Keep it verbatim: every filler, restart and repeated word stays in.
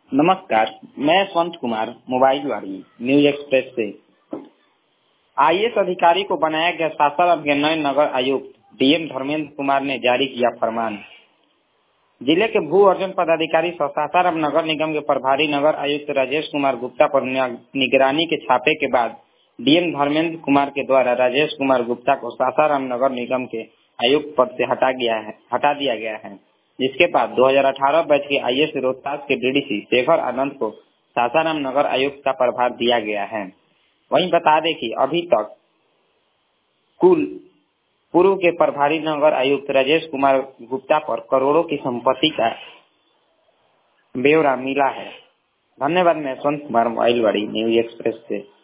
नमस्कार, मैं स्वंत कुमार मोबाइल वाली न्यूज एक्सप्रेस से। आईएएस अधिकारी को बनाया गया सासाराम के नए नगर आयुक्त डीएम धर्मेंद्र कुमार ने जारी किया फरमान। जिले के भू अर्जन पदाधिकारी सह सासाराम नगर निगम के प्रभारी नगर आयुक्त राजेश कुमार गुप्ता पर निगरानी के छापे के बाद डीएम धर्मेंद्र कुमार के द्वारा राजेश कुमार गुप्ता को सासाराम नगर निगम के आयुक्त पद से हटा गया है हटा दिया गया है जिसके बाद दो हज़ार अठारह बैच के आईएएस रोहतास के डीडीसी शेखर आनंद को सासाराम नगर आयुक्त का प्रभार दिया गया है। वहीं बता दें कि अभी तक कुल पूर्व के प्रभारी नगर आयुक्त राजेश कुमार गुप्ता पर करोड़ों की संपत्ति का ब्यौरा मिला है। धन्यवाद। मैं स्वंत कुमार मोबाइल वाली न्यूज एक्सप्रेस से।